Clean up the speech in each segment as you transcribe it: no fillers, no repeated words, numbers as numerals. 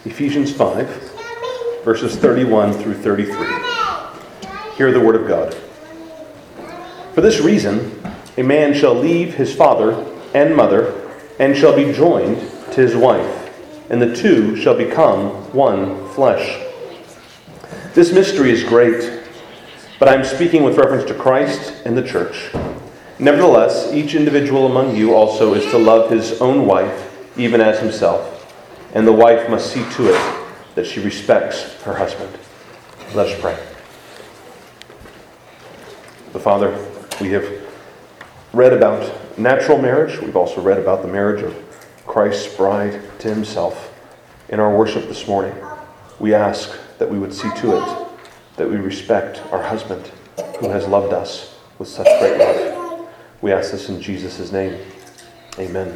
Ephesians 5, verses 31 through 33. Hear the word of God. For this reason, a man shall leave his father and mother, and shall be joined to his wife, and the two shall become one flesh. This mystery is great, but I am speaking with reference to Christ and the church. Nevertheless, each individual among you also is to love his own wife, even as himself, and the wife must see to it that she respects her husband. Let us pray. The Father, we have read about natural marriage. We've also read about the marriage of Christ's bride to himself. In our worship this morning, we ask that we would see to it that we respect our husband who has loved us with such great love. We ask this in Jesus' name. Amen.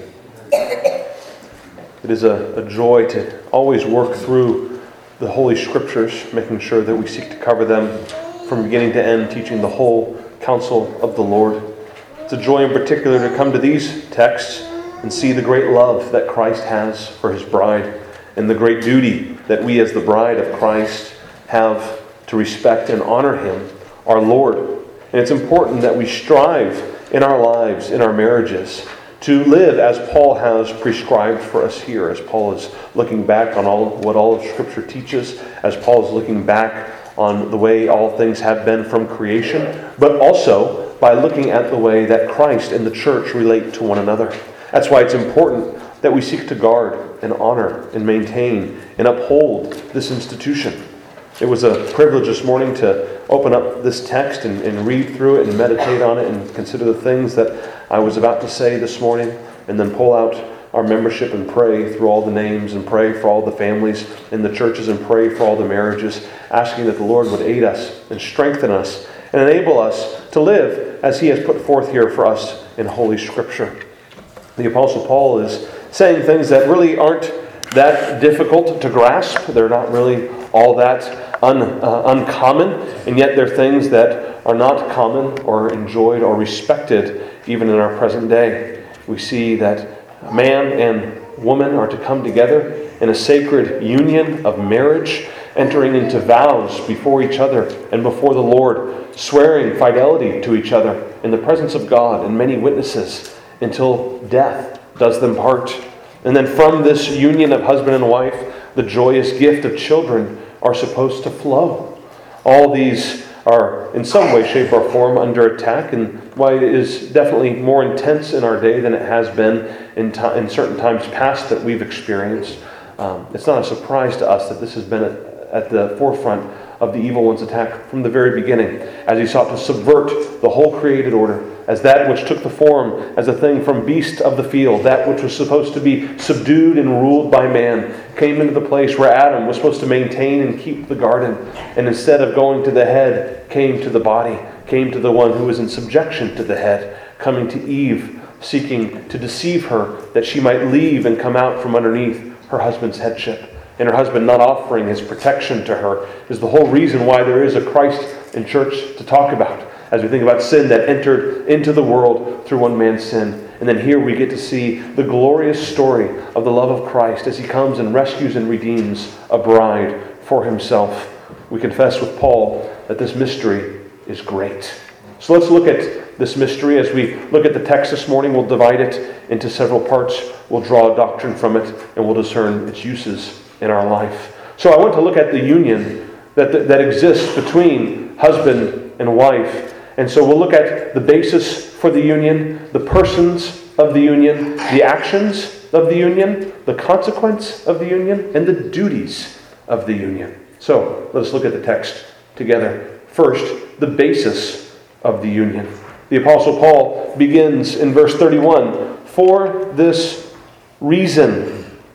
It is a joy to always work through the Holy Scriptures, making sure that we seek to cover them from beginning to end, teaching the whole counsel of the Lord. It's a joy in particular to come to these texts and see the great love that Christ has for his bride and the great duty that we as the bride of Christ have to respect and honor him, our Lord. And it's important that we strive in our lives, in our marriages, to live as Paul has prescribed for us here, as Paul is looking back on what all of Scripture teaches, as Paul is looking back on the way all things have been from creation, but also by looking at the way that Christ and the church relate to one another. That's why it's important that we seek to guard and honor and maintain and uphold this institution. It was a privilege this morning to open up this text and read through it and meditate on it and consider the things that I was about to say this morning, and then pull out our membership and pray through all the names and pray for all the families in the churches and pray for all the marriages, asking that the Lord would aid us and strengthen us and enable us to live as he has put forth here for us in Holy Scripture. The Apostle Paul is saying things that really aren't that difficult to grasp. They're not really all that uncommon, and yet they're things that are not common or enjoyed or respected even in our present day. We see that man and woman are to come together in a sacred union of marriage, entering into vows before each other and before the Lord, swearing fidelity to each other in the presence of God and many witnesses until death does them part. And then from this union of husband and wife, the joyous gift of children are supposed to flow. All these are in some way, shape, or form under attack, and why it is definitely more intense in our day than it has been in certain times past that we've experienced. It's not a surprise to us that this has been at the forefront of the evil one's attack from the very beginning, as he sought to subvert the whole created order, as that which took the form as a thing from beast of the field, that which was supposed to be subdued and ruled by man, came into the place where Adam was supposed to maintain and keep the garden, and instead of going to the head, came to the body, came to the one who was in subjection to the head, coming to Eve, seeking to deceive her that she might leave and come out from underneath her husband's headship. And her husband not offering his protection to her is the whole reason why there is a Christ in church to talk about, as we think about sin that entered into the world through one man's sin. And then here we get to see the glorious story of the love of Christ as he comes and rescues and redeems a bride for himself. We confess with Paul that this mystery is great. So let's look at this mystery. As we look at the text this morning, we'll divide it into several parts. We'll draw a doctrine from it, and we'll discern its uses in our life. So I want to look at the union that exists between husband and wife. And so we'll look at the basis for the union, the persons of the union, the actions of the union, the consequence of the union, and the duties of the union. So let us look at the text together. First, the basis of the union. The Apostle Paul begins in verse 31, "For this reason."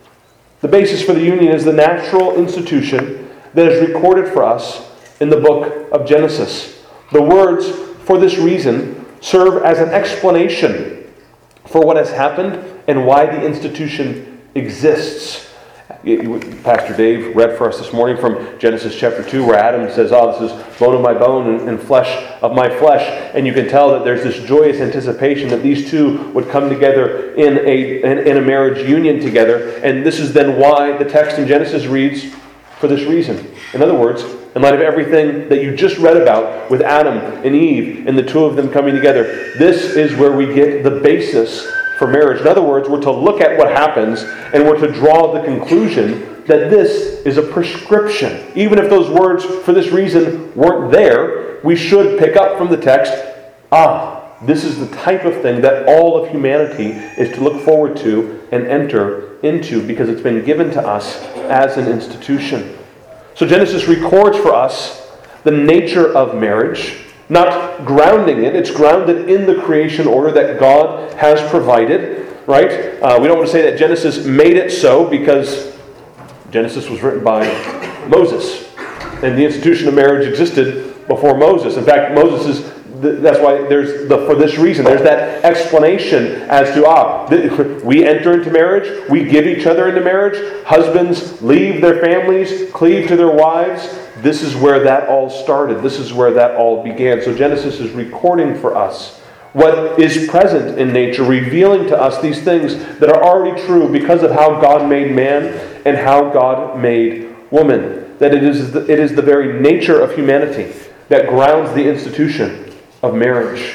The basis for the union is the natural institution that is recorded for us in the book of Genesis. The words, "for this reason," serve as an explanation for what has happened and why the institution exists. Pastor Dave read for us this morning from Genesis chapter 2, where Adam says, this is bone of my bone and flesh of my flesh. And you can tell that there's this joyous anticipation that these two would come together in a marriage union together. And this is then why the text in Genesis reads, for this reason. In other words, in light of everything that you just read about with Adam and Eve and the two of them coming together, this is where we get the basis for marriage. In other words, we're to look at what happens and we're to draw the conclusion that this is a prescription. Even if those words, for this reason, weren't there, we should pick up from the text, this is the type of thing that all of humanity is to look forward to and enter into, because it's been given to us as an institution. So Genesis records for us the nature of marriage, not grounding it. It's grounded in the creation order that God has provided, right? We don't want to say that Genesis made it so, because Genesis was written by Moses, and the institution of marriage existed before Moses. In fact, that's why for this reason, there's that explanation as to, we enter into marriage, we give each other into marriage, husbands leave their families, cleave to their wives. This is where that all started. This is where that all began. So Genesis is recording for us what is present in nature, revealing to us these things that are already true because of how God made man and how God made woman. That it is the very nature of humanity that grounds the institution of marriage.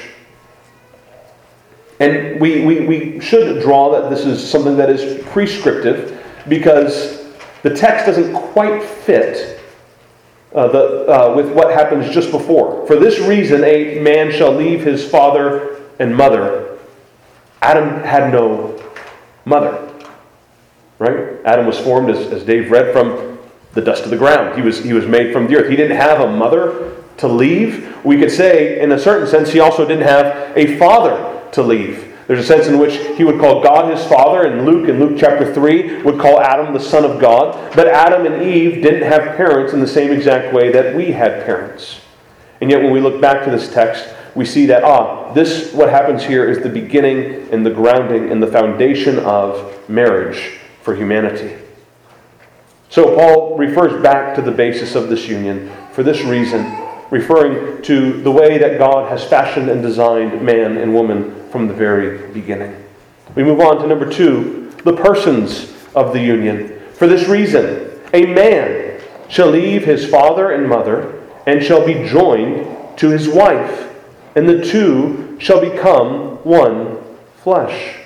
And we should draw that this is something that is prescriptive, because the text doesn't quite fit with what happens just before. For this reason, a man shall leave his father and mother. Adam had no mother, right? Adam was formed, as Dave read, from the dust of the ground. He was made from the earth. He didn't have a mother to leave. We could say, in a certain sense, he also didn't have a father to leave. There's a sense in which he would call God his father, and in Luke chapter 3, would call Adam the son of God. But Adam and Eve didn't have parents in the same exact way that we had parents. And yet when we look back to this text, we see that, what happens here is the beginning and the grounding and the foundation of marriage for humanity. So Paul refers back to the basis of this union for this reason, referring to the way that God has fashioned and designed man and woman from the very beginning. We move on to number 2, the persons of the union. For this reason, a man shall leave his father and mother and shall be joined to his wife, and the two shall become one flesh.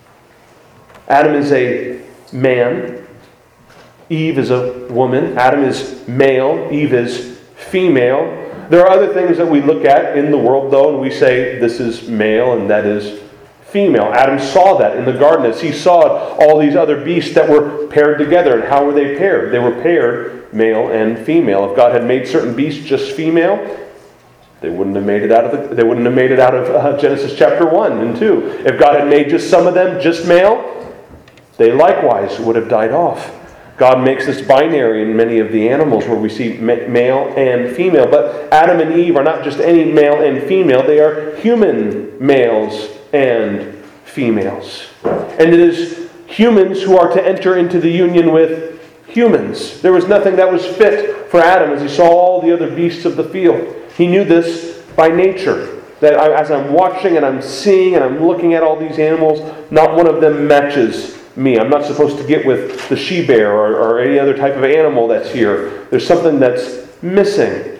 Adam is a man. Eve is a woman. Adam is male. Eve is female. There are other things that we look at in the world, though, and we say this is male and that is female. Adam saw that in the garden as he saw all these other beasts that were paired together. And how were they paired? They were paired male and female. If God had made certain beasts just female, they wouldn't have made it out of Genesis chapter 1 and 2. If God had made just some of them just male, they likewise would have died off. God makes this binary in many of the animals where we see male and female. But Adam and Eve are not just any male and female. They are human males and females. And it is humans who are to enter into the union with humans. There was nothing that was fit for Adam as he saw all the other beasts of the field. He knew this by nature. That as I'm watching and I'm seeing and I'm looking at all these animals, not one of them matches me. I'm not supposed to get with the she-bear or any other type of animal that's here. There's something that's missing.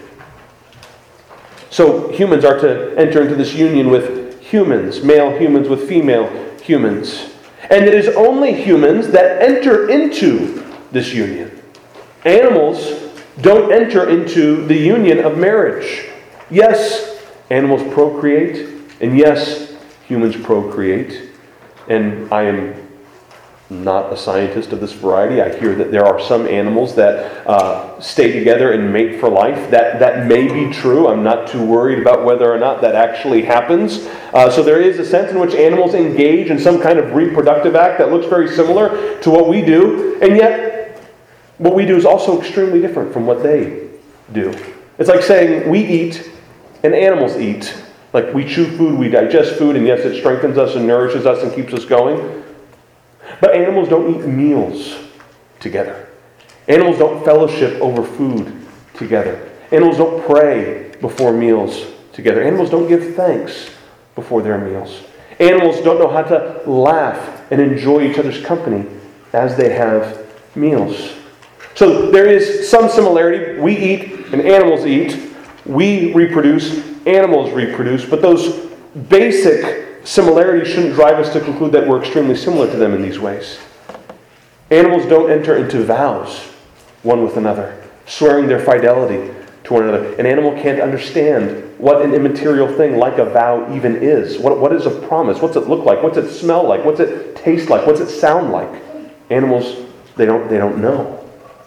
So humans are to enter into this union with humans, male humans with female humans. And it is only humans that enter into this union. Animals don't enter into the union of marriage. Yes, animals procreate, and yes, humans procreate. And I am not a scientist of this variety. I hear that there are some animals that stay together and mate for life. That may be true. I'm not too worried about whether or not that actually happens. So there is a sense in which animals engage in some kind of reproductive act that looks very similar to what we do. And yet, what we do is also extremely different from what they do. It's like saying we eat and animals eat. Like we chew food, we digest food, and yes, it strengthens us and nourishes us and keeps us going. But animals don't eat meals together. Animals don't fellowship over food together. Animals don't pray before meals together. Animals don't give thanks before their meals. Animals don't know how to laugh and enjoy each other's company as they have meals. So there is some similarity. We eat and animals eat. We reproduce, animals reproduce. But those basic similarities shouldn't drive us to conclude that we're extremely similar to them in these ways. Animals don't enter into vows one with another, swearing their fidelity to one another. An animal can't understand what an immaterial thing like a vow even is. What is a promise? What's it look like? What's it smell like? What's it taste like? What's it sound like? Animals, they don't know.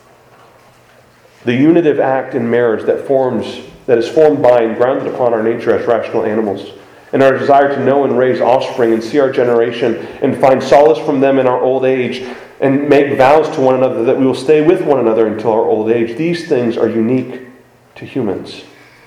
The unitive act in marriage that is formed by and grounded upon our nature as rational animals, and our desire to know and raise offspring and see our generation and find solace from them in our old age and make vows to one another that we will stay with one another until our old age. These things are unique to humans.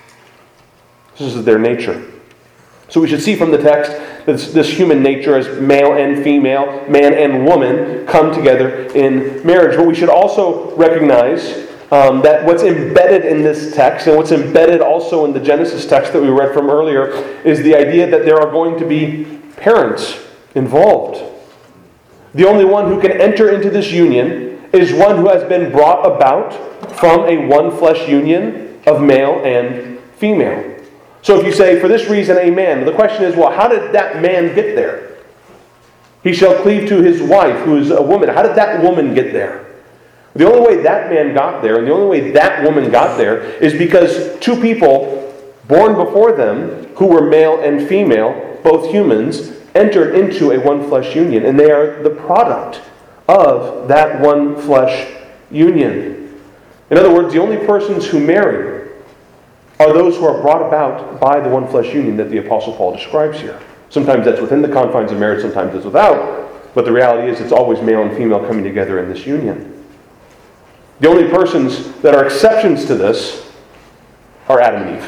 This is their nature. So we should see from the text that this human nature as male and female, man and woman, come together in marriage. But we should also recognize that what's embedded in this text, and what's embedded also in the Genesis text that we read from earlier, is the idea that there are going to be parents involved. The only one who can enter into this union is one who has been brought about from a one-flesh union of male and female. So if you say, for this reason, a man, the question is, well, how did that man get there? He shall cleave to his wife, who is a woman. How did that woman get there? The only way that man got there, and the only way that woman got there, is because two people born before them, who were male and female, both humans, entered into a one-flesh union. And they are the product of that one-flesh union. In other words, the only persons who marry are those who are brought about by the one-flesh union that the Apostle Paul describes here. Sometimes that's within the confines of marriage, sometimes it's without. But the reality is it's always male and female coming together in this union. The only persons that are exceptions to this are Adam and Eve.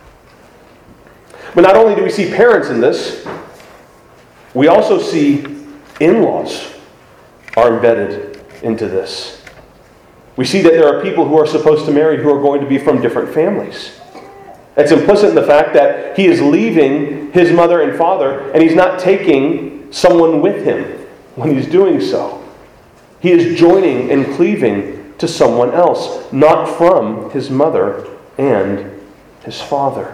But not only do we see parents in this, we also see in-laws are embedded into this. We see that there are people who are supposed to marry who are going to be from different families. It's implicit in the fact that he is leaving his mother and father, and he's not taking someone with him when he's doing so. He is joining and cleaving to someone else, not from his mother and his father.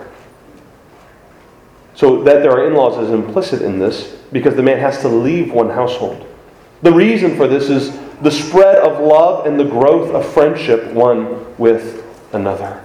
So that there are in-laws is implicit in this because the man has to leave one household. The reason for this is the spread of love and the growth of friendship one with another.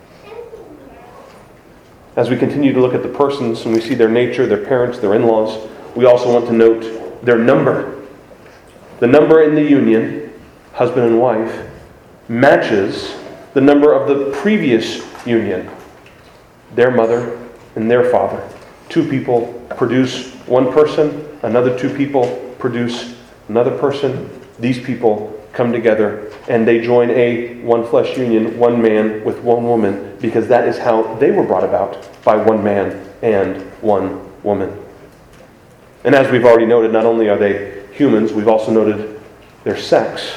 As we continue to look at the persons and we see their nature, their parents, their in-laws, we also want to note their number. The number in the union, husband and wife, matches the number of the previous union, their mother and their father. Two people produce one person, another two people produce another person. These people come together and they join a one-flesh union, one man with one woman, because that is how they were brought about, by one man and one woman. And as we've already noted, not only are they humans, we've also noted their sex.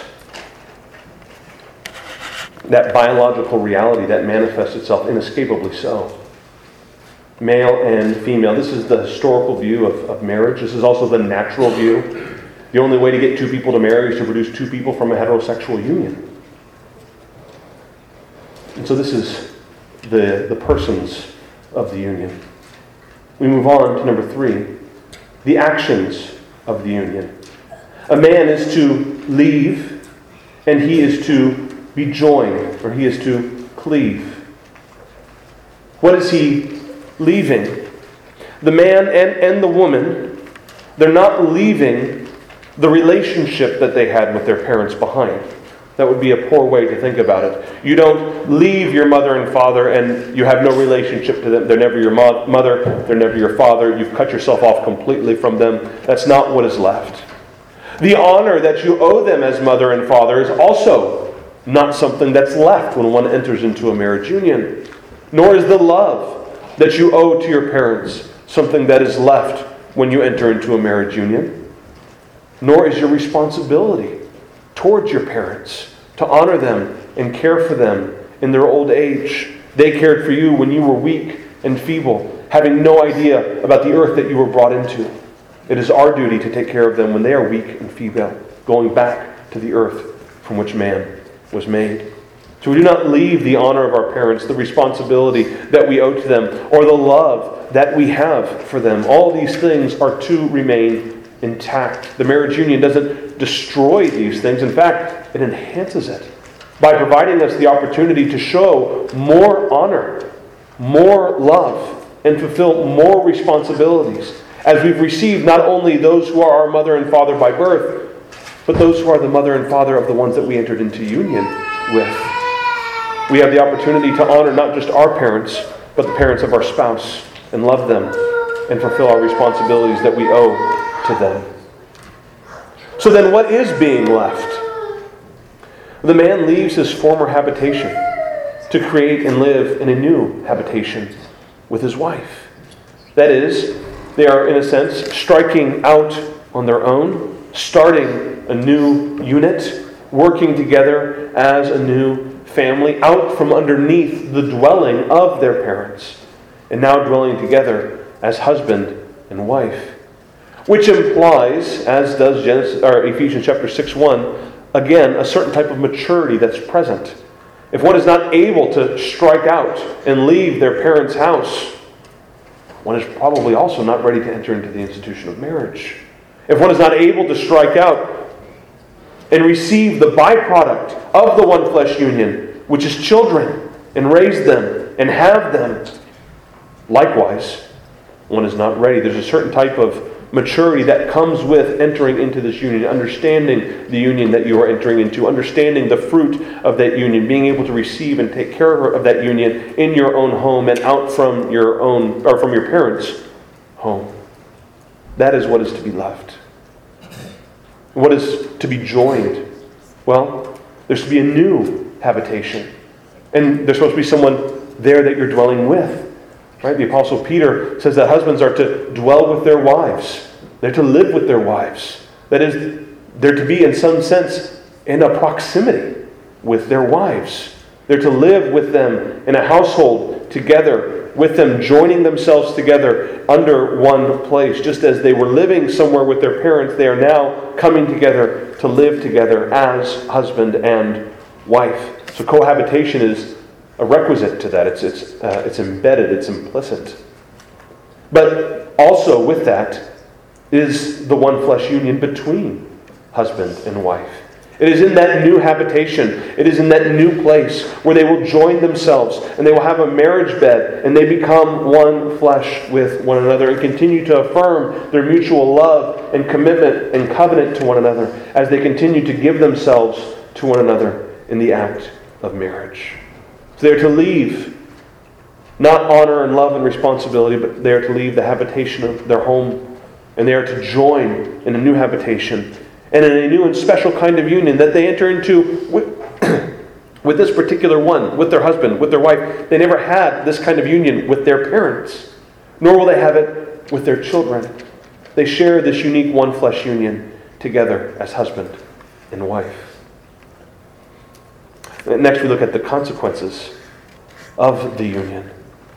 That biological reality that manifests itself inescapably so. Male and female. This is the historical view of marriage. This is also the natural view. The only way to get two people to marry is to produce two people from a heterosexual union. And so this is the persons of the union. We move on to number 3, the actions of the union. A man is to leave, and he is to be joined, or he is to cleave. What is he leaving? The man and the woman, they're not leaving the relationship that they had with their parents behind. That would be a poor way to think about it. You don't leave your mother and father and you have no relationship to them. They're never your mother, they're never your father. You've cut yourself off completely from them. That's not what is left. The honor that you owe them as mother and father is also not something that's left when one enters into a marriage union. Nor is the love that you owe to your parents something that is left when you enter into a marriage union. Nor is your responsibility towards your parents, to honor them and care for them in their old age. They cared for you when you were weak and feeble, having no idea about the earth that you were brought into. It is our duty to take care of them when they are weak and feeble, going back to the earth from which man was made. So we do not leave the honor of our parents, the responsibility that we owe to them, or the love that we have for them. All these things are to remain intact. The marriage union doesn't destroy these things. In fact, it enhances it by providing us the opportunity to show more honor, more love, and fulfill more responsibilities, as we've received not only those who are our mother and father by birth, but those who are the mother and father of the ones that we entered into union with. We have the opportunity to honor not just our parents, but the parents of our spouse, and love them and fulfill our responsibilities that we owe to them. So then what is being left? The man leaves his former habitation to create and live in a new habitation with his wife. That is, they are, in a sense, striking out on their own, starting a new unit, working together as a new family, out from underneath the dwelling of their parents, and now dwelling together as husband and wife. Which implies, as does Ephesians chapter 6:1, again, a certain type of maturity that's present. If one is not able to strike out and leave their parents' house, one is probably also not ready to enter into the institution of marriage. If one is not able to strike out and receive the byproduct of the one flesh union, which is children, and raise them and have them, likewise, one is not ready. There's a certain type of maturity that comes with entering into this union, understanding the union that you are entering into, understanding the fruit of that union, being able to receive and take care of that union in your own home and out from your own, or from your parents' home. That is what is to be left. What is to be joined? Well, there's to be a new habitation. And there's supposed to be someone there that you're dwelling with. Right? The Apostle Peter says that husbands are to dwell with their wives. They're to live with their wives. That is, they're to be, in some sense, in a proximity with their wives. They're to live with them in a household together, with them joining themselves together under one place. Just as they were living somewhere with their parents, they are now coming together to live together as husband and wife. So cohabitation is a requisite to that. It's embedded, it's implicit. But also with that is the one flesh union between husband and wife. It is in that new habitation, it is in that new place where they will join themselves and they will have a marriage bed and they become one flesh with one another and continue to affirm their mutual love and commitment and covenant to one another as they continue to give themselves to one another in the act of marriage. So they are to leave not honor and love and responsibility, but they are to leave the habitation of their home and they are to join in a new habitation and in a new and special kind of union that they enter into with this particular one, with their husband, with their wife. They never had this kind of union with their parents, nor will they have it with their children. They share this unique one flesh union together as husband and wife. Next, we look at the consequences of the union.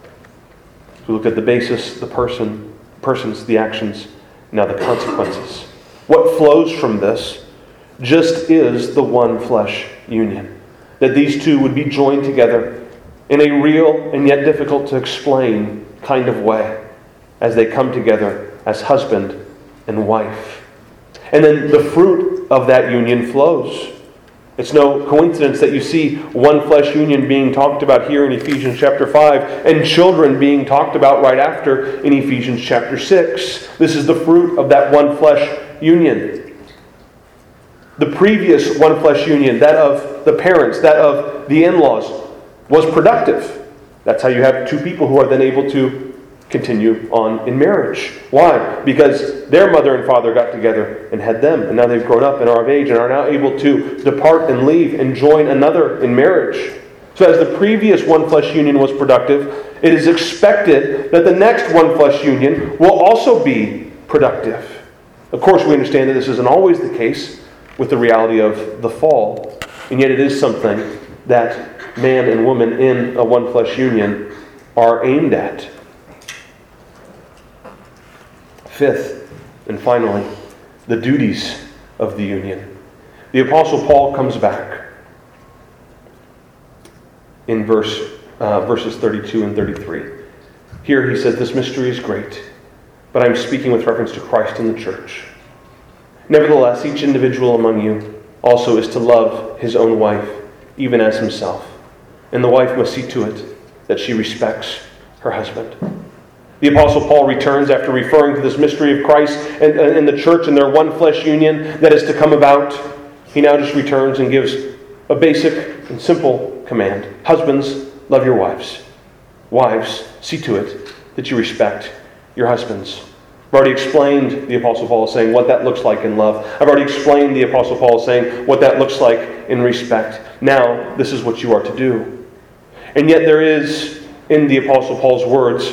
We look at the basis, the persons, the actions, now the consequences. What flows from this just is the one flesh union. That these two would be joined together in a real and yet difficult to explain kind of way as they come together as husband and wife. And then the fruit of that union flows. It's no coincidence that you see one flesh union being talked about here in Ephesians chapter 5 and children being talked about right after in Ephesians chapter 6. This is the fruit of that one flesh union. The previous one flesh union, that of the parents, that of the in-laws, was productive. That's how you have two people who are then able to continue on in marriage. Why? Because their mother and father got together and had them, and now they've grown up and are of age and are now able to depart and leave and join another in marriage. So as the previous one flesh union was productive, it is expected that the next one flesh union will also be productive. Of course, we understand that this isn't always the case, with the reality of the fall, and yet it is something that man and woman in a one flesh union are aimed at. Fifth, and finally, the duties of the union. The Apostle Paul comes back in verses 32 and 33. Here he says, "This mystery is great, but I'm speaking with reference to Christ and the church. Nevertheless, each individual among you also is to love his own wife, even as himself. And the wife must see to it that she respects her husband." The Apostle Paul returns after referring to this mystery of Christ and the church and their one flesh union that is to come about. He now just returns and gives a basic and simple command. Husbands, love your wives. Wives, see to it that you respect your husbands. I've already explained, the Apostle Paul is saying, what that looks like in love. I've already explained, the Apostle Paul is saying, what that looks like in respect. Now, this is what you are to do. And yet there is, in the Apostle Paul's words,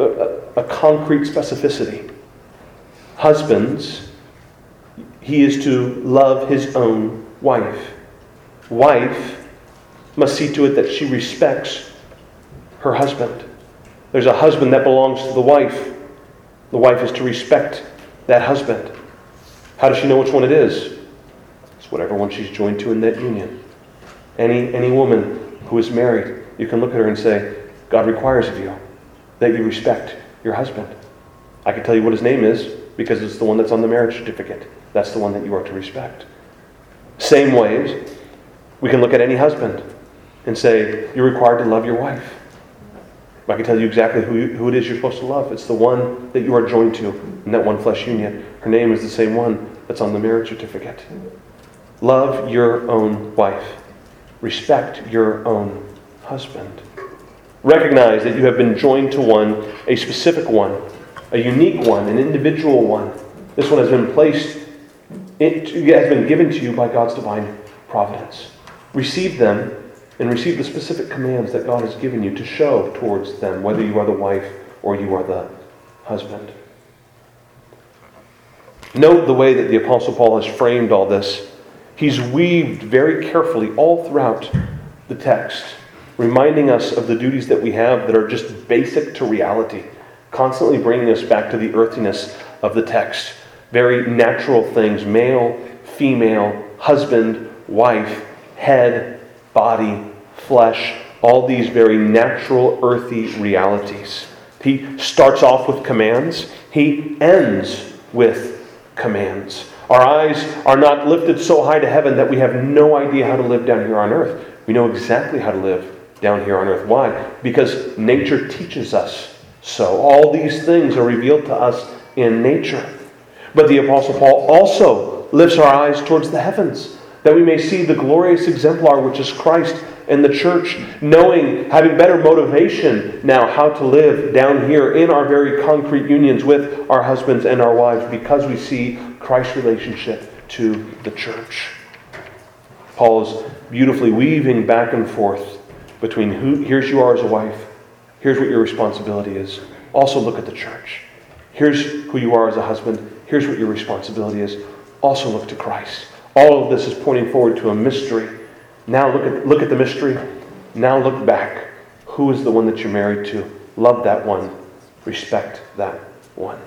a concrete specificity. Husbands, he is to love his own wife. Wife must see to it that she respects her husband. There's a husband that belongs to the wife. The wife is to respect that husband. How does she know which one it is? It's whatever one she's joined to in that union. Any woman who is married, you can look at her and say, God requires of you that you respect your husband. I can tell you what his name is because it's the one that's on the marriage certificate. That's the one that you are to respect. Same ways, we can look at any husband and say, you're required to love your wife. I can tell you exactly who it is you're supposed to love. It's the one that you are joined to in that one flesh union. Her name is the same one that's on the marriage certificate. Love your own wife. Respect your own husband. Recognize that you have been joined to one, a specific one, a unique one, an individual one. This one has been placed, it has been given to you by God's divine providence. Receive them and receive the specific commands that God has given you to show towards them, whether you are the wife or you are the husband. Note the way that the Apostle Paul has framed all this. He's weaved very carefully all throughout the text, reminding us of the duties that we have that are just basic to reality, constantly bringing us back to the earthiness of the text. Very natural things, male, female, husband, wife, head, body, flesh, all these very natural, earthy realities. He starts off with commands. He ends with commands. Our eyes are not lifted so high to heaven that we have no idea how to live down here on earth. We know exactly how to live down here on earth. Why? Because nature teaches us so. All these things are revealed to us in nature. But the Apostle Paul also lifts our eyes towards the heavens, that we may see the glorious exemplar which is Christ and the church, knowing, having better motivation now how to live down here in our very concrete unions with our husbands and our wives, because we see Christ's relationship to the church. Paul is beautifully weaving back and forth between here's you are as a wife, here's what your responsibility is. Also look at the church. Here's who you are as a husband, here's what your responsibility is. Also look to Christ. All of this is pointing forward to a mystery. Now look at the mystery. Now look back. Who is the one that you're married to? Love that one. Respect that one.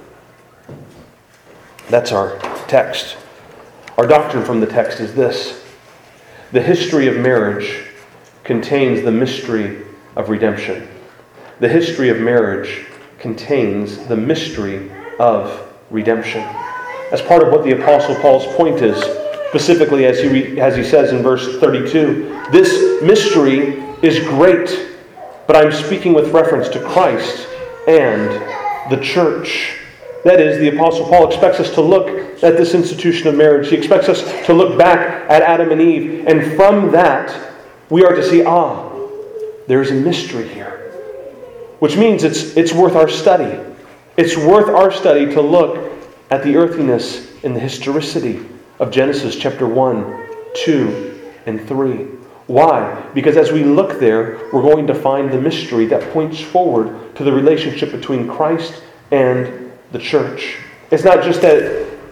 That's our text. Our doctrine from the text is this. The history of marriage contains the mystery of redemption. The history of marriage contains the mystery of redemption. As part of what the Apostle Paul's point is, specifically as he says in verse 32, this mystery is great, but I'm speaking with reference to Christ and the church. That is, the Apostle Paul expects us to look at this institution of marriage. He expects us to look back at Adam and Eve, and from that we are to see, there's a mystery here. Which means it's worth our study. It's worth our study to look at the earthiness and the historicity of Genesis chapter 1, 2, and 3. Why? Because as we look there, we're going to find the mystery that points forward to the relationship between Christ and the church. It's not just that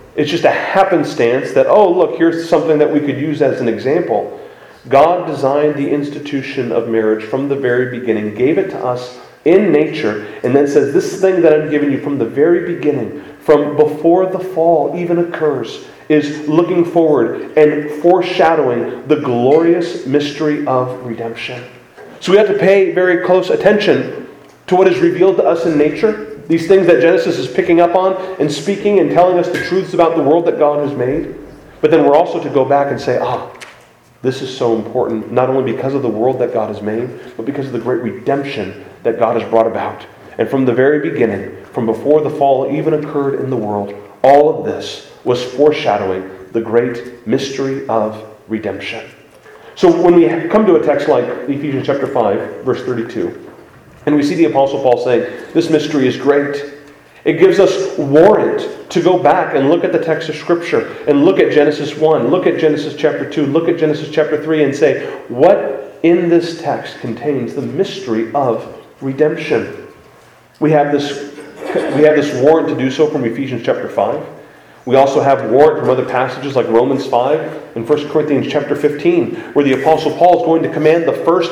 It's just a happenstance that, oh, look, here's something that we could use as an example. God designed the institution of marriage from the very beginning, gave it to us in nature, and then says, this thing that I'm giving you from the very beginning, from before the fall even occurs, is looking forward and foreshadowing the glorious mystery of redemption. So we have to pay very close attention to what is revealed to us in nature, these things that Genesis is picking up on and speaking and telling us the truths about the world that God has made. But then we're also to go back and say, this is so important, not only because of the world that God has made, but because of the great redemption that God has brought about. And from the very beginning, from before the fall even occurred in the world, all of this was foreshadowing the great mystery of redemption. So when we come to a text like Ephesians chapter 5, verse 32, and we see the Apostle Paul saying, this mystery is great, it gives us warrant to go back and look at the text of Scripture and look at Genesis 1, look at Genesis chapter 2, look at Genesis chapter 3 and say, what in this text contains the mystery of redemption? We have this warrant to do so from Ephesians chapter 5. We also have warrant from other passages like Romans 5 and 1 Corinthians chapter 15, where the Apostle Paul is going to commend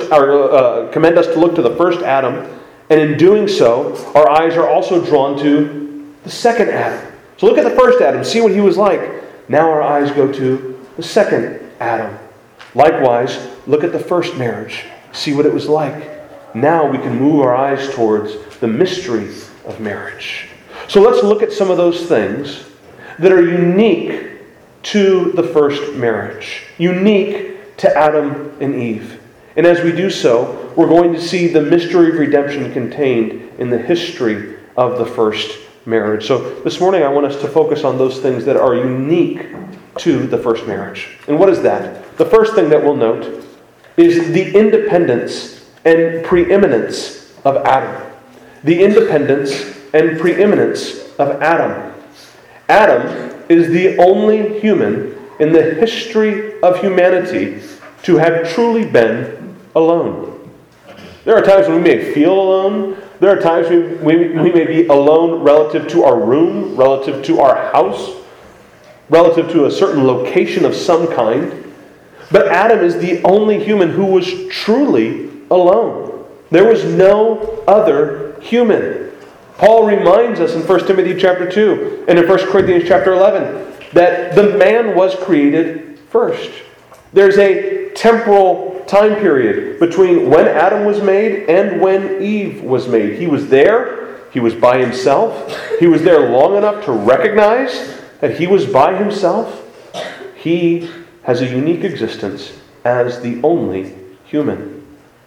us to look to the first Adam, and in doing so, our eyes are also drawn to the second Adam. So look at the first Adam, see what he was like. Now our eyes go to the second Adam. Likewise, look at the first marriage, see what it was like. Now we can move our eyes towards the mystery of marriage. So let's look at some of those things that are unique to the first marriage, unique to Adam and Eve. And as we do so, we're going to see the mystery of redemption contained in the history of the first marriage. So this morning I want us to focus on those things that are unique to the first marriage. And what is that? The first thing that we'll note is the independence and preeminence of Adam. The independence and preeminence of Adam. Adam is the only human in the history of humanity to have truly been alone. There are times when we may feel alone. There are times we may be alone relative to our room, relative to our house, relative to a certain location of some kind. But Adam is the only human who was truly alone. There was no other human. Paul reminds us in 1 Timothy chapter 2 and in 1 Corinthians chapter 11 that the man was created first. There's a temporal time period between when Adam was made and when Eve was made. He was there. He was by himself. He was there long enough to recognize that he was by himself. He has a unique existence as the only human.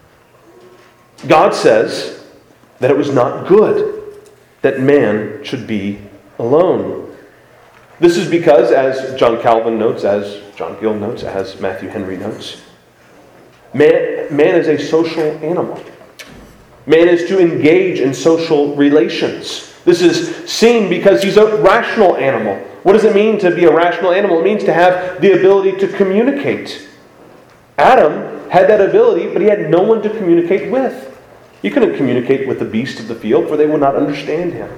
God says that it was not good that man should be alone. This is because, as John Calvin notes, as John Gill notes, as Matthew Henry notes, man is a social animal. Man is to engage in social relations. This is seen because he's a rational animal. What does it mean to be a rational animal? It means to have the ability to communicate. Adam had that ability, but he had no one to communicate with. He couldn't communicate with the beasts of the field, for they would not understand him.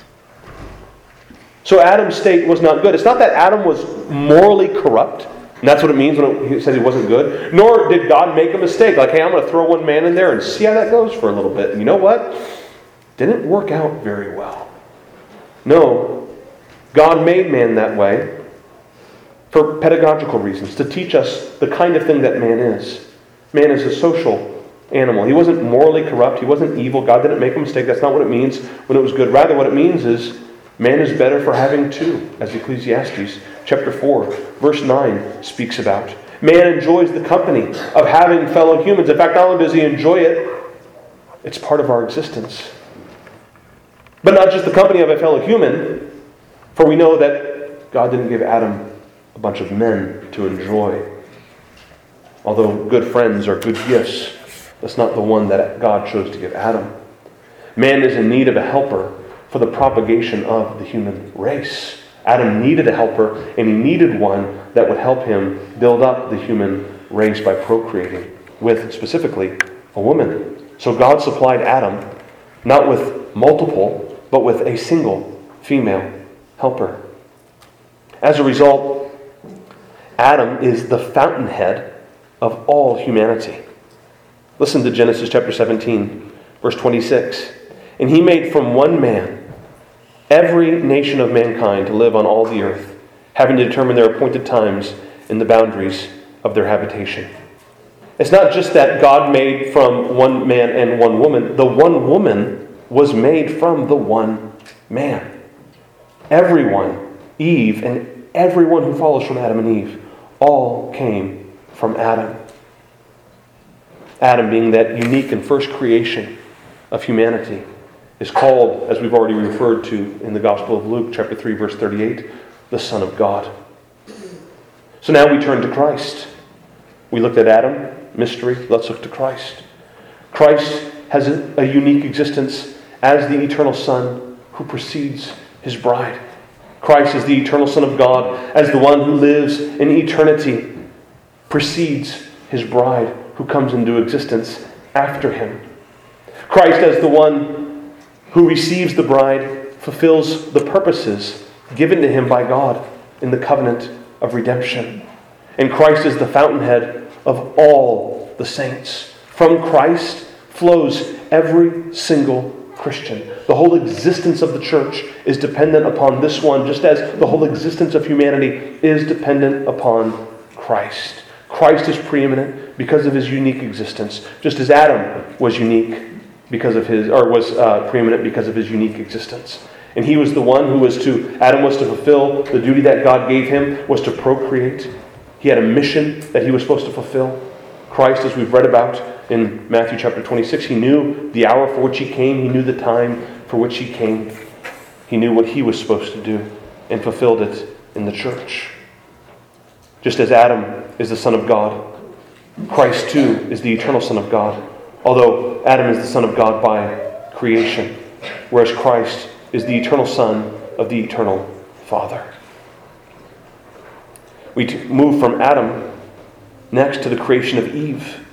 So Adam's state was not good. It's not that Adam was morally corrupt, and that's what it means when he says he wasn't good. Nor did God make a mistake, like, hey, I'm going to throw one man in there and see how that goes for a little bit. And you know what? Didn't work out very well. No, God made man that way for pedagogical reasons, to teach us the kind of thing that man is. Man is a social animal. He wasn't morally corrupt. He wasn't evil. God didn't make a mistake. That's not what it means when it was good. Rather, what it means is man is better for having two, as Ecclesiastes chapter 4, verse 9 speaks about. Man enjoys the company of having fellow humans. In fact, not only does he enjoy it, it's part of our existence. But not just the company of a fellow human, for we know that God didn't give Adam a bunch of men to enjoy. Although good friends are good gifts, that's not the one that God chose to give Adam. Man is in need of a helper for the propagation of the human race. Adam needed a helper, and he needed one that would help him build up the human race by procreating with, specifically, a woman. So God supplied Adam, not with multiple, but with a single female helper. As a result, Adam is the fountainhead of all humanity. Listen to Genesis chapter 17, verse 26. And he made from one man every nation of mankind to live on all the earth, having to determine their appointed times and the boundaries of their habitation. It's not just that God made from one man and one woman. The one woman was made from the one man. Everyone, Eve, and everyone who follows from Adam and Eve, all came from Adam. Adam, being that unique and first creation of humanity, is called, as we've already referred to in the Gospel of Luke, chapter 3, verse 38, the Son of God. So now we turn to Christ. We looked at Adam, mystery. Let's look to Christ. Christ has a unique existence as the eternal Son who precedes his bride. Christ is the eternal Son of God as the one who lives in eternity, precedes his bride who comes into existence after him. Christ as the one who receives the bride fulfills the purposes given to him by God in the covenant of redemption. And Christ is the fountainhead of all the saints. From Christ flows every single Christian. The whole existence of the church is dependent upon this one, just as the whole existence of humanity is dependent upon Christ. Christ is preeminent because of his unique existence, just as Adam was unique because of his, or was preeminent because of his unique existence. And he was the one who Adam was to fulfill the duty that God gave him, was to procreate. He had a mission that he was supposed to fulfill. Christ, as we've read about in Matthew chapter 26, he knew the hour for which he came. He knew the time for which he came. He knew what he was supposed to do and fulfilled it in the church. Just as Adam is the Son of God, Christ too is the eternal Son of God, although Adam is the Son of God by creation, whereas Christ is the eternal Son of the eternal Father. We move from Adam next to the creation of Eve.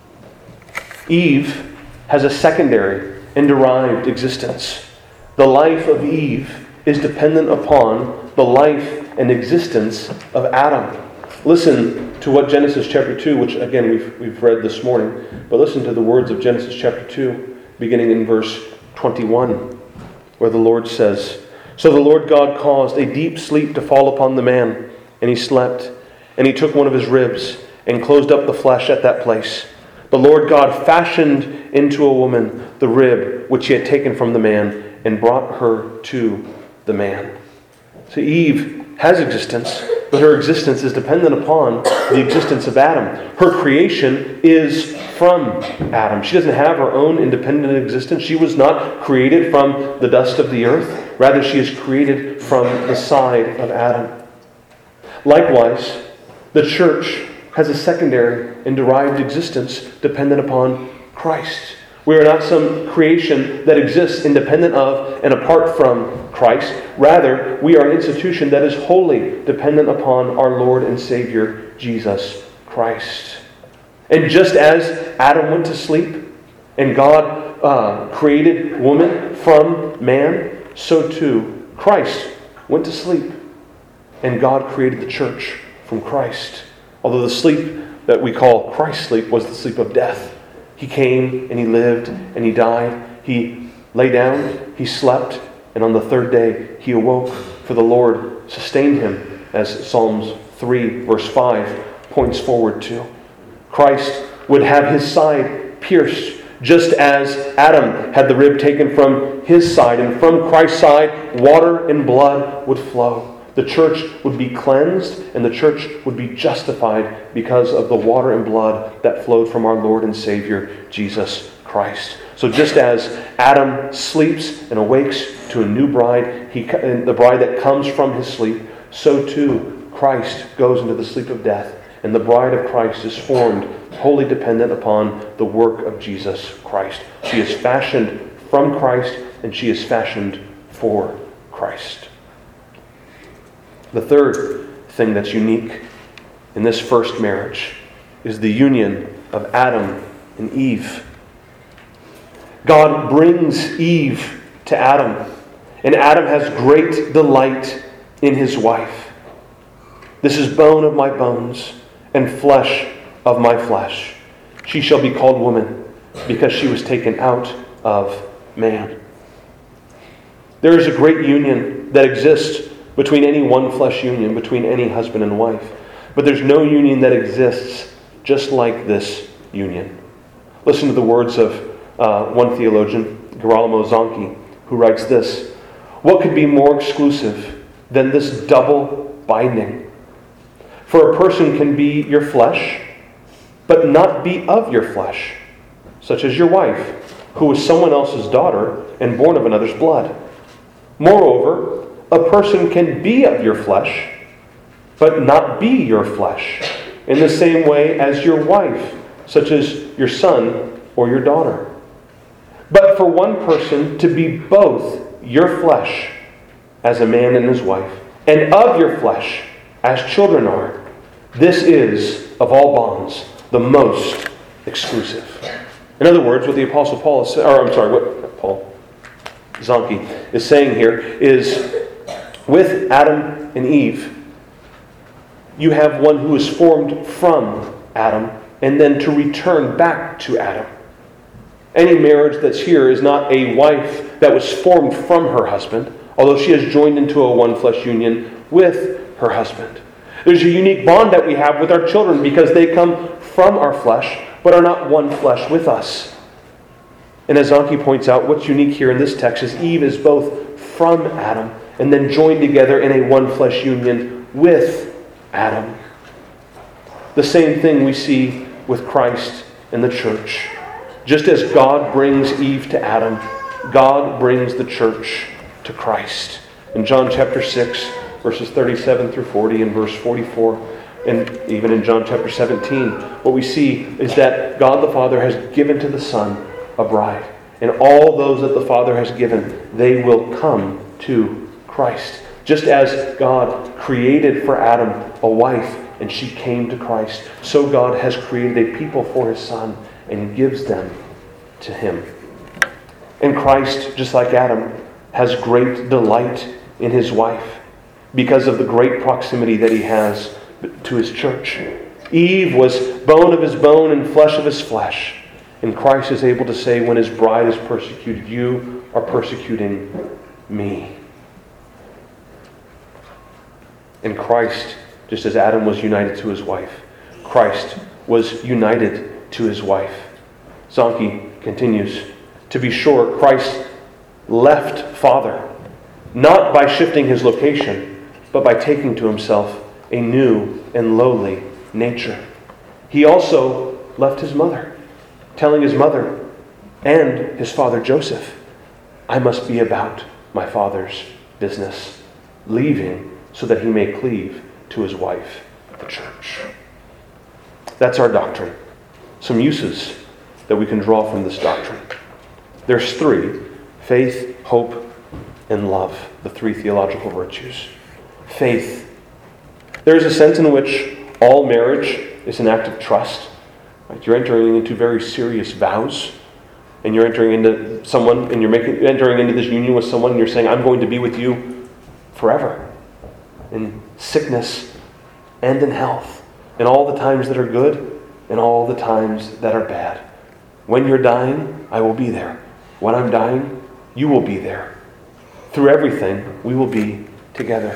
Eve has a secondary and derived existence. The life of Eve is dependent upon the life and existence of Adam. Listen to what Genesis chapter 2, which again we've read this morning, but listen to the words of Genesis chapter 2, beginning in verse 21, where the Lord says, "So the Lord God caused a deep sleep to fall upon the man, and he slept. And he took one of his ribs and closed up the flesh at that place. The Lord God fashioned into a woman the rib which he had taken from the man and brought her to the man." So Eve has existence, but her existence is dependent upon the existence of Adam. Her creation is from Adam. She doesn't have her own independent existence. She was not created from the dust of the earth. Rather, she is created from the side of Adam. Likewise, the church has a secondary and derived existence dependent upon Christ. We are not some creation that exists independent of and apart from Christ. Rather, we are an institution that is wholly dependent upon our Lord and Savior, Jesus Christ. And just as Adam went to sleep and God created woman from man, so too Christ went to sleep and God created the church from Christ. Although the sleep that we call Christ's sleep was the sleep of death. He came and he lived and he died. He lay down, he slept, and on the third day he awoke, for the Lord sustained him, as Psalms 3 verse 5 points forward to. Christ would have his side pierced, just as Adam had the rib taken from his side, and from Christ's side water and blood would flow. The church would be cleansed and the church would be justified because of the water and blood that flowed from our Lord and Savior, Jesus Christ. So just as Adam sleeps and awakes to a new bride, the bride that comes from his sleep, so too Christ goes into the sleep of death, and the bride of Christ is formed wholly dependent upon the work of Jesus Christ. She is fashioned from Christ and she is fashioned for Christ. The third thing that's unique in this first marriage is the union of Adam and Eve. God brings Eve to Adam, and Adam has great delight in his wife. This is bone of my bones and flesh of my flesh. She shall be called woman, because she was taken out of man. There is a great union that exists between any one flesh union, between any husband and wife. But there's no union that exists just like this union. Listen to the words of one theologian, Girolamo Zanchi, who writes this: "What could be more exclusive than this double binding? For a person can be your flesh, but not be of your flesh, such as your wife, who is someone else's daughter and born of another's blood. Moreover, a person can be of your flesh, but not be your flesh, in the same way as your wife, such as your son or your daughter. But for one person to be both your flesh, as a man and his wife, and of your flesh, as children are, this is, of all bonds, the most exclusive." In other words, what the Apostle Paul is, what Paul Zanchi is saying here is, with Adam and Eve, you have one who is formed from Adam and then to return back to Adam. Any marriage that's here is not a wife that was formed from her husband, although she has joined into a one flesh union with her husband. There's a unique bond that we have with our children because they come from our flesh, but are not one flesh with us. And as Zanchi points out, what's unique here in this text is Eve is both from Adam and then joined together in a one flesh union with Adam. The same thing we see with Christ and the church. Just as God brings Eve to Adam, God brings the church to Christ. In John chapter 6, verses 37 through 40 and verse 44, and even in John chapter 17, what we see is that God the Father has given to the Son a bride. And all those that the Father has given, they will come to Christ. Just as God created for Adam a wife, and she came to Christ, so God has created a people for His Son and gives them to Him. And Christ, just like Adam, has great delight in His wife because of the great proximity that He has to His church. Eve was bone of His bone and flesh of His flesh. And Christ is able to say, when His bride is persecuted, you are persecuting me. And Christ, just as Adam was united to his wife, Christ was united to His wife. Zanchi continues, to be sure, Christ left Father, not by shifting His location, but by taking to Himself a new and lowly nature. He also left His mother, telling His mother and His father Joseph, I must be about my Father's business, leaving so that He may cleave to His wife, the church. That's our doctrine. Some uses that we can draw from this doctrine. There's three: faith, hope, and love, the three theological virtues. Faith. There's a sense in which all marriage is an act of trust. Right? You're entering into very serious vows, and you're entering into someone, and you're entering into this union with someone, and you're saying, I'm going to be with you forever, in sickness and in health, in all the times that are good and all the times that are bad. When you're dying, I will be there. When I'm dying, you will be there. Through everything, we will be together.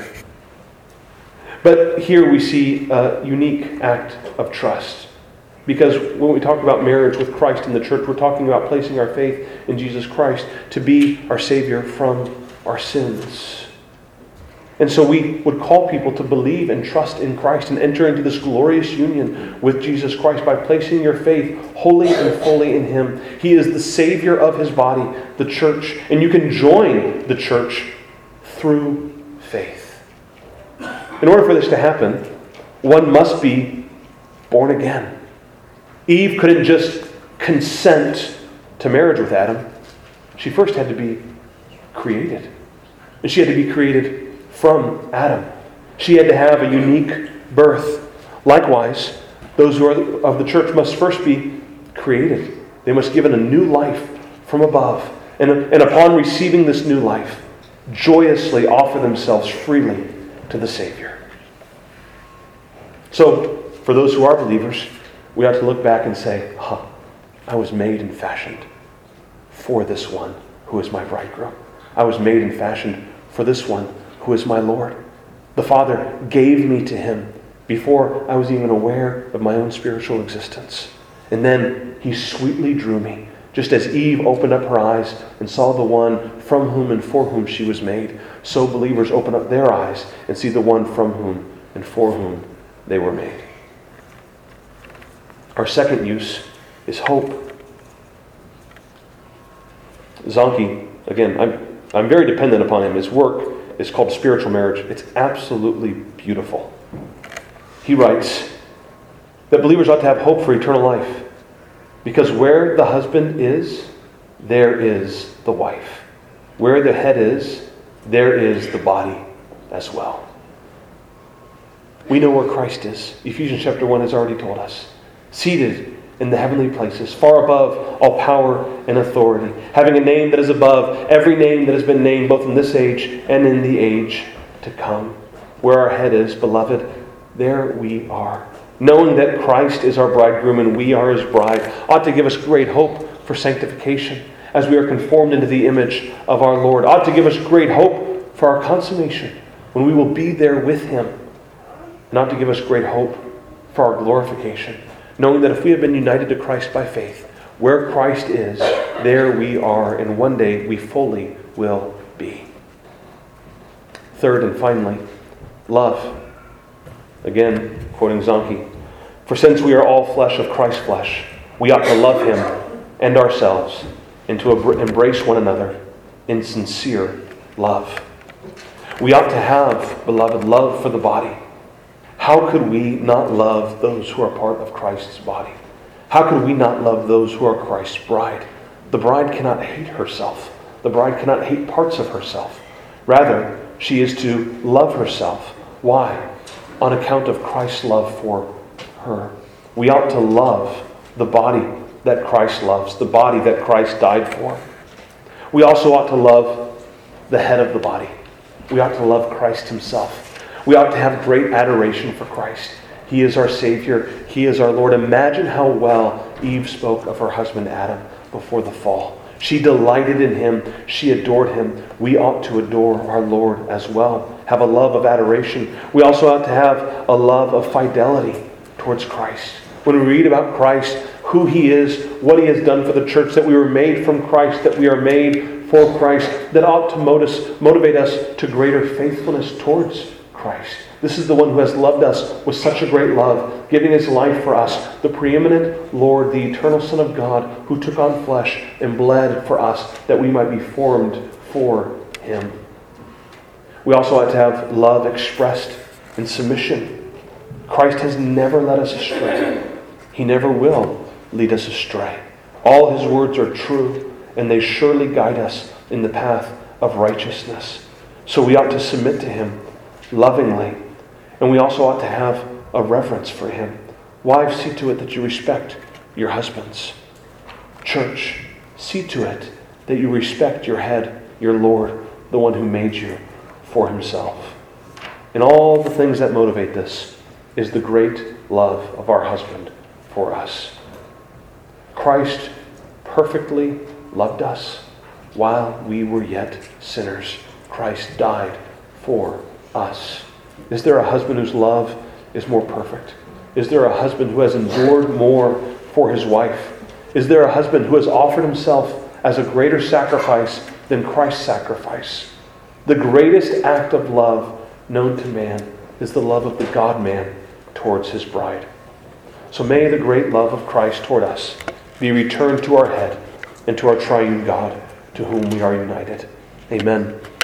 But here we see a unique act of trust. Because when we talk about marriage with Christ in the church, we're talking about placing our faith in Jesus Christ to be our Savior from our sins. And so we would call people to believe and trust in Christ and enter into this glorious union with Jesus Christ by placing your faith wholly and fully in Him. He is the Savior of His body, the church, and you can join the church through faith. In order for this to happen, one must be born again. Eve couldn't just consent to marriage with Adam. She first had to be created. And she had to be created from Adam. She had to have a unique birth. Likewise, those who are of the church must first be created. They must be given a new life from above. And upon receiving this new life, joyously offer themselves freely to the Savior. So, for those who are believers, we ought to look back and say, I was made and fashioned for this one who is my bridegroom. I was made and fashioned for this one who is my Lord. The Father gave me to him before I was even aware of my own spiritual existence. And then he sweetly drew me, just as Eve opened up her eyes and saw the one from whom and for whom she was made. So believers open up their eyes and see the one from whom and for whom they were made. Our second use is hope. Zonke, again, I'm very dependent upon him. His work is called Spiritual Marriage. It's absolutely beautiful. He writes that believers ought to have hope for eternal life, because where the husband is, there is the wife. Where the head is, there is the body as well. We know where Christ is. Ephesians chapter 1 has already told us. Seated in the heavenly places, far above all power and authority, having a name that is above every name that has been named, both in this age and in the age to come. Where our head is, beloved, there we are. Knowing that Christ is our bridegroom and we are his bride ought to give us great hope for sanctification as we are conformed into the image of our Lord. Ought to give us great hope for our consummation when we will be there with him. And ought to give us great hope for our glorification, knowing that if we have been united to Christ by faith, where Christ is, there we are, and one day we fully will be. Third and finally, love. Again, quoting Zonke, for since we are all flesh of Christ's flesh, we ought to love him and ourselves, and to embrace one another in sincere love. We ought to have, beloved, love for the body. How could we not love those who are part of Christ's body? How could we not love those who are Christ's bride? The bride cannot hate herself. The bride cannot hate parts of herself. Rather, she is to love herself. Why? On account of Christ's love for her. We ought to love the body that Christ loves, the body that Christ died for. We also ought to love the head of the body. We ought to love Christ himself. We ought to have great adoration for Christ. He is our Savior. He is our Lord. Imagine how well Eve spoke of her husband Adam before the fall. She delighted in him. She adored him. We ought to adore our Lord as well. Have a love of adoration. We also ought to have a love of fidelity towards Christ. When we read about Christ, who he is, what he has done for the church, that we were made from Christ, that we are made for Christ, that ought to motivate us to greater faithfulness towards Christ. This is the one who has loved us with such a great love, giving his life for us, the preeminent Lord, the eternal Son of God, who took on flesh and bled for us, that we might be formed for him. We also ought to have love expressed in submission. Christ has never led us astray. He never will lead us astray. All his words are true, and they surely guide us in the path of righteousness. So we ought to submit to him lovingly. And we also ought to have a reverence for him. Wives, see to it that you respect your husbands. Church, see to it that you respect your head, your Lord, the one who made you for himself. And all the things that motivate this is the great love of our husband for us. Christ perfectly loved us while we were yet sinners. Christ died for us. Is there a husband whose love is more perfect? Is there a husband who has endured more for his wife? Is there a husband who has offered himself as a greater sacrifice than Christ's sacrifice? The greatest act of love known to man is the love of the God-man towards his bride. So may the great love of Christ toward us be returned to our head and to our triune God, to whom we are united. Amen.